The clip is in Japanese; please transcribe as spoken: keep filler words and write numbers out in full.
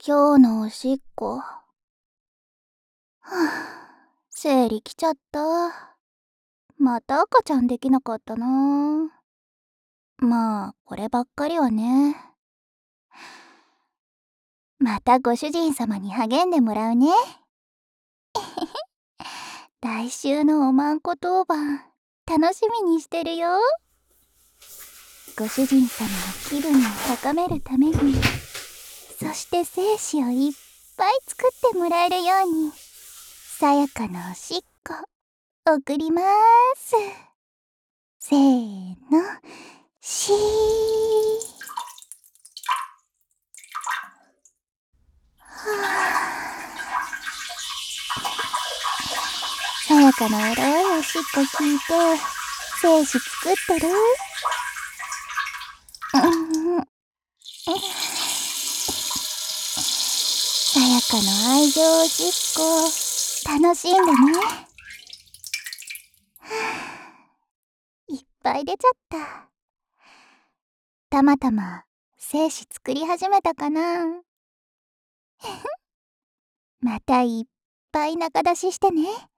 今日のおしっこ。はあ、生理来ちゃった。また赤ちゃんできなかったな。まあ、こればっかりはね。またご主人様に励んでもらうね。来週のおまんこ当番、楽しみにしてるよ。ご主人様の気分を高めるために、そして精子をいっぱい作ってもらえるように、さやかのおしっこ、送りまーす。せーの、しー。さやかのエロいおしっこ聞いて、精子作ってる？うん。さやかの愛情おしっこ、楽しんでね。いっぱい出ちゃった。たまたま精子作り始めたかな。またいっぱい中出ししてね。